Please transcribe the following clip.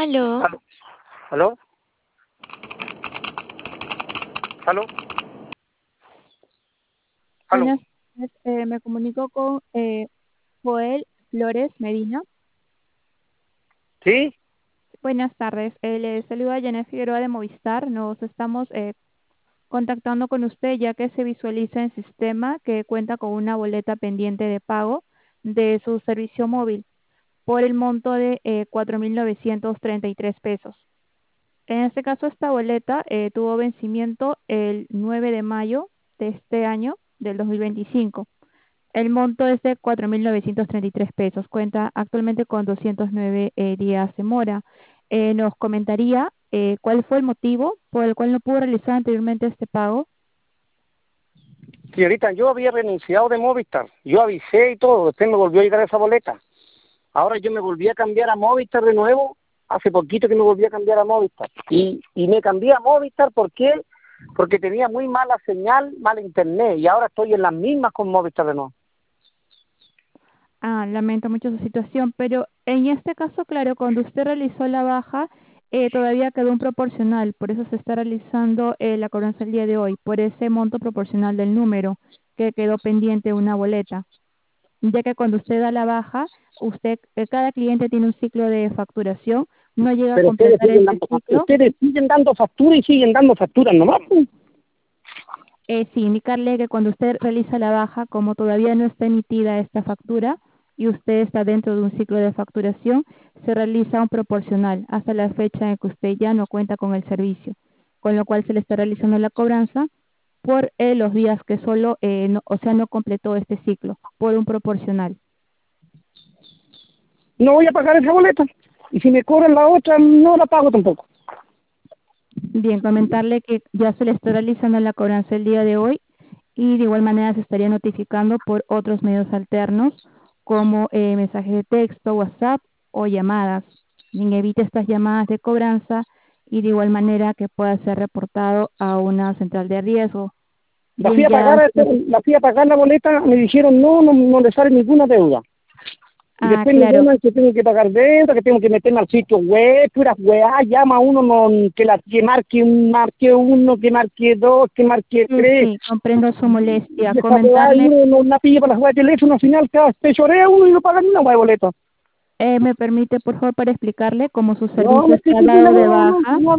Aló, ¿Aló? ¿Aló? ¿Aló? ¿Aló? Buenas tardes, me comunico con Joel Flores Medina. ¿Sí? Buenas tardes, le saluda Janet Figueroa de Movistar. Nos estamos contactando con usted ya que se visualiza en sistema que cuenta con una boleta pendiente de pago de su servicio móvil por el monto de 4.933 pesos. En este caso, esta boleta tuvo vencimiento el 9 de mayo de este año, del 2025. El monto es de 4.933 pesos. Cuenta actualmente con 209 días de mora. ¿Nos comentaría cuál fue el motivo por el cual no pudo realizar anteriormente este pago? Señorita, yo había renunciado de Movistar. Yo avisé y todo. Después me volvió a llegar esa boleta. Ahora yo me volví a cambiar a Movistar de nuevo. Hace poquito que me volví a cambiar a Movistar. Y me cambié a Movistar, ¿por qué? Porque tenía muy mala señal, mal internet. Y ahora estoy en las mismas con Movistar de nuevo. Lamento mucho su situación, pero en este caso, claro, cuando usted realizó la baja, todavía quedó un proporcional, por eso se está realizando la cobranza el día de hoy, por ese monto proporcional del número que quedó pendiente una boleta, ya que cuando usted da la baja, cada cliente tiene un ciclo de facturación, no llega a Pero completar ese ciclo. ustedes siguen dando factura y siguen dando facturas nomás. Sí, indicarle que cuando usted realiza la baja, como todavía no está emitida esta factura y usted está dentro de un ciclo de facturación, se realiza un proporcional hasta la fecha en que usted ya no cuenta con el servicio, con lo cual se le está realizando la cobranza por los días que solo, no completó este ciclo, por un proporcional. No voy a pagar esa boleta. Y si me cobran la otra, no la pago tampoco. Bien, comentarle que ya se le está realizando la cobranza el día de hoy y de igual manera se estaría notificando por otros medios alternos como mensajes de texto, WhatsApp o llamadas. Bien, evite estas llamadas de cobranza y de igual manera que pueda ser reportado a una central de riesgo. La fui Bien, a pagar, la fui a pagar la boleta, me dijeron no le sale ninguna deuda. Y después me claro. llaman que tengo que pagar deuda, que tengo que meterme al sitio web, puras weá, llama uno que marque uno, que marque dos, que marque Sí, tres. sí, comprendo su molestia. Y esa weá, y Comentarle, uno no la pilla para la weá de teléfono, al final cada se chorea uno y no paga ni una weá de boleta. me permite por favor para explicarle cómo su No, servicio me estoy está pidiendo, dado de no, no, baja. no,